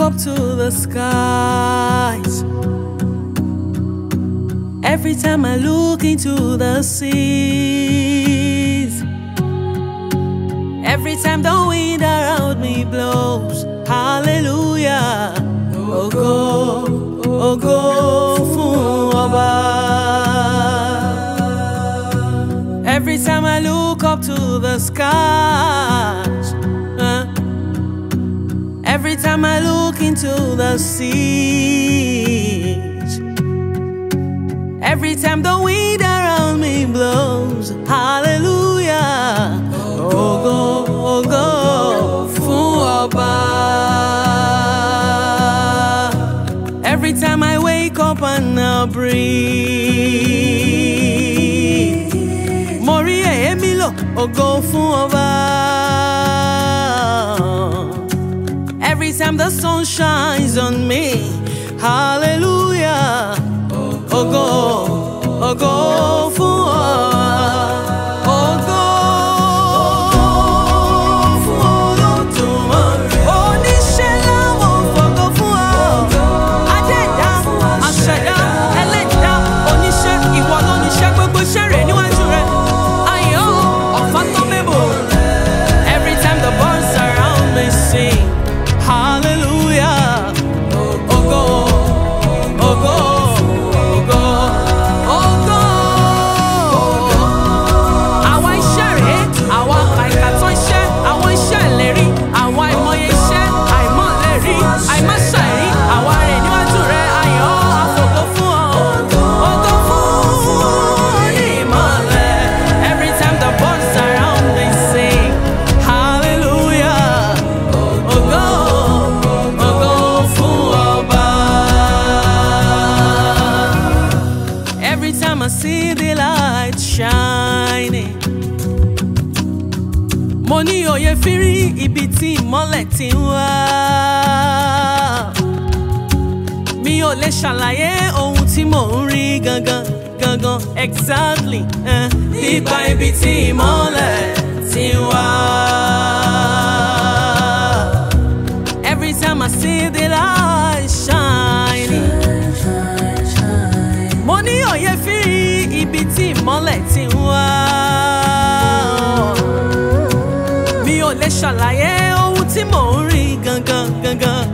up to the skies, every time I look into the seas, every time the wind around me blows, hallelujah, Ògo, Ògo fún Ọba. Every time I look up to the skies, every time I look into the seas, every time the wind around me blows, hallelujah, Ògo, Ògo fún Ọba. Every time I wake up and I breathe, mo rí èémí lò, Ògo fún Ọba. Every time the sun shines on me, hallelujah, Ògo, Ògo fún Ọba. Ògo fún Olódùmarè. Oníṣẹ́ ńlá mo fògo fún ọ. Adẹ́ẹ̀dá, aṣẹ̀dá, ẹlẹ́dàá, oníṣẹ́, ìwọ ló níṣẹ́, gbogbo iṣẹ́ rẹ̀ níwájú rẹ̀. Ayọ̀, ọ̀fà tó mébò. Every time the birds around me sing, hallelujah, Ògo, Ògo, Ògo, Ògo. Àwọn iṣẹ́ rèé, àwọn àkàìkàtọ́ iṣẹ́, àwọn iṣẹ́ ìlérí, àwọn àìmọye iṣẹ́, àìmọ̀lérí, àìmáṣàìrí, àwa rè níwájú rẹ̀, ayọ̀, àfògo fún ọ. Ògo fún onímọ̀lẹ̀. Every time the birds around me sing, hallelujah, Ògo, Ògo fún Ọba. Every time I see the light shining, mo ní òye fírí ibi tí ìmọ́lẹ̀ ti ń wá. Mi ò lè ṣàlàyé ohun tí mò ń rí gangan, gangan, exactly, nípa ibi tí ìmọ́lẹ̀ ti ń wá. Every time I see the light shining, mo ní òye fírí ibi tí ìmọ́lẹ̀ ti ń wá. Mi ò lè ṣàlàyé ohun tí mò ń rí gangan, gangan,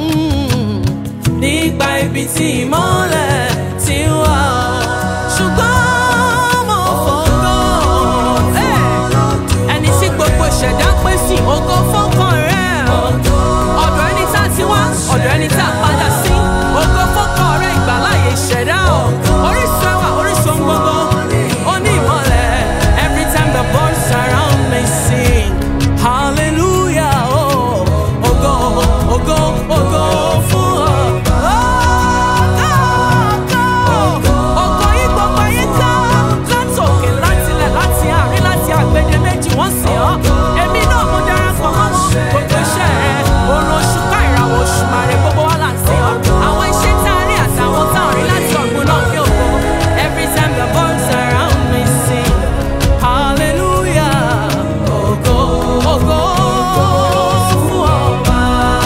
nípa ibi tí ìmọ́lẹ̀ ti ń wá. Ṣùgbọ́n mo fògo, ẹni tí gbogbo ìṣẹ̀dá pé sí, ògo fọ́kàn rẹ̀. Ọ̀dọ̀ ẹni tá a ti wá, ọ̀dọ̀ ẹni tá a padà sí, ògo fọ́kàn rẹ̀, ìgbàláyé ìṣẹ̀dá. Orísun ẹwà, orísun gbogbo, ó ní ìmọ́lẹ̀. Every time the birds around me sing, hallelujah, Ògo, Ògo, Ògo fún ọ. Ògo yìí gbogbo ayé ká, látòkè, látilẹ̀, láti àárín, láti àgbègbè méjì wọ́n sìn ọ́. Èmi náà mo darapọ̀ mọ́ wọn. Gbogbo iṣẹ́ rẹ̀, òrùn, òṣùpá, ìràwọ̀, òṣùmàrè, gbogbo wa là ń sìn ọ́. Àwọn iṣẹ́ tá a rí àtàwọn tá a rí láti ọ̀gbun náà fi ògo. Every time the birds around me sing, hallelujah, Ògo, Ògo fún Ọba.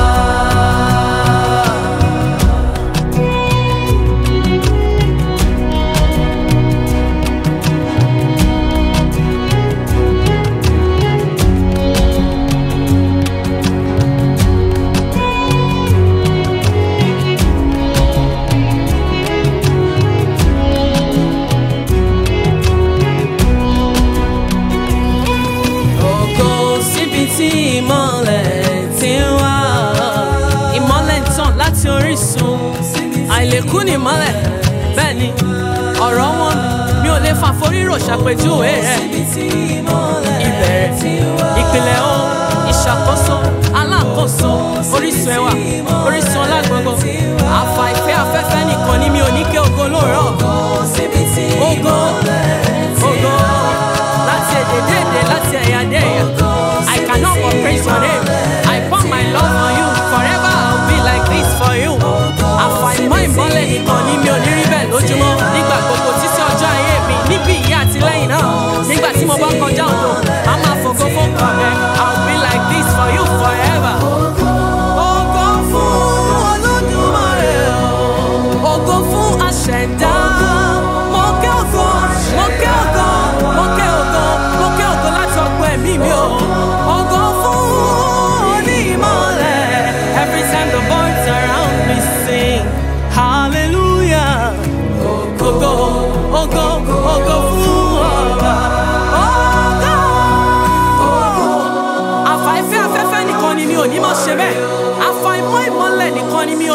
Ògo síbi tí ìmọ́lẹ̀ ti ń wá. Ìmọ́lẹ̀ ń tàn láti orísun. Àìlèkú ni ìmọ́lẹ̀. Bẹ́ẹ̀ ni, ọ̀rọ̀ wọn mi ò lè fàforírò ṣàpèjúwe rẹ̀. Ìbẹ̀rẹ̀, ìpìlẹ̀ ohun, ìṣàkóso, alákòóso, orísun ẹwà, orísun ọlá gbogbo. Àfà ìfẹ́ afẹ́fẹ́ nìkan ni mi ò ní ké ògo lóòrọ̀. Ògo, Ògo, láti èdè dé èdè, láti ẹ̀yà dé ẹ̀yà. I cannot but praise your name. I pour my love on you. Forever I'll be like this for you. Àfàìmọ̀ ìmọ́lẹ̀ nìkan ni mi ò ní rí bẹ́ẹ̀ lójúmọ́. Nígbà gbogbo títí ọjọ́ ayé mi, níbí ìyá àti lẹ́yìn náà. Nígbà tí mo bá kọjá odò, a máa fògo fún ọ̀rẹ́. I'll be like this for you forever. Ògo fún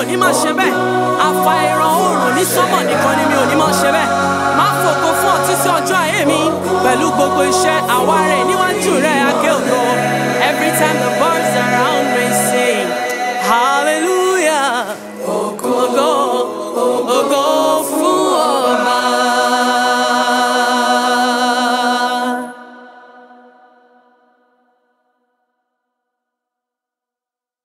ní máa ṣe bẹ́ẹ̀ àfà ìran oòrùn ní sánmọ̀ nìkan ni mi ò ní máa ṣe bẹ́ẹ̀ máa fògo fún ọ títí ọjọ́ ayé mi pẹ̀lú gbogbo iṣẹ́ àwa rẹ̀ ní